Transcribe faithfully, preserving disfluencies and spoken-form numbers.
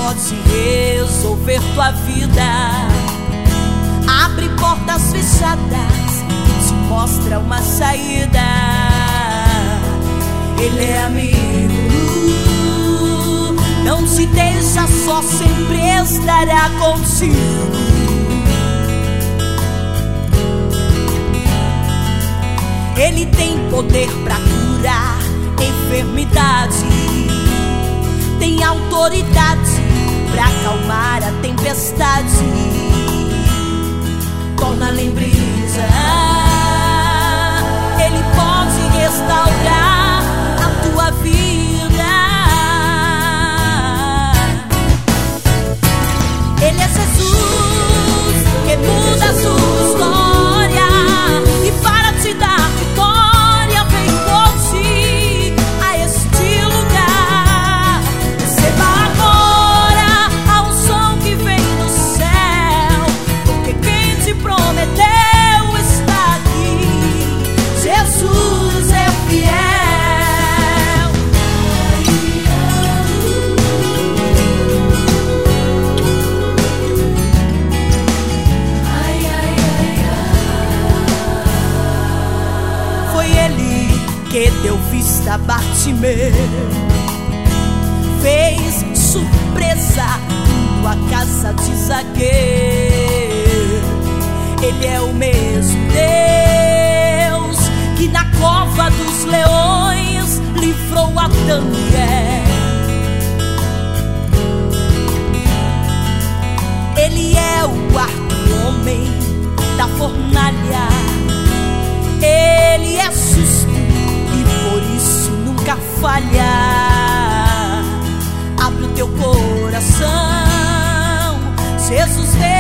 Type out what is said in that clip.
pode resolver tua vida. Abre portas fechadas e te mostra uma saída. Ele é amigo, não te deixa só, sempre estará contigo. Ele tem poder pra curar enfermidade, tem autoridade pra acalmar a tempestade. Torna lembrança, Ele pode restaurar a tua vida. Ele é Jesus que muda a sua história, e para te dar vitória vem por ti a este lugar. Receba agora a unção que vem do céu, porque quem te prometeu está aqui. Jesus é fiel. Foi Ele que deu vista a Bartimeu, fez surpresa indo à casa de Zaqueu. Ele é o mesmo Deus que na cova dos leões livrou a Daniel. Ele é o quarto homem da fornalha. Ele é justo e por isso nunca falha. Abre o teu coração, Jesus veio.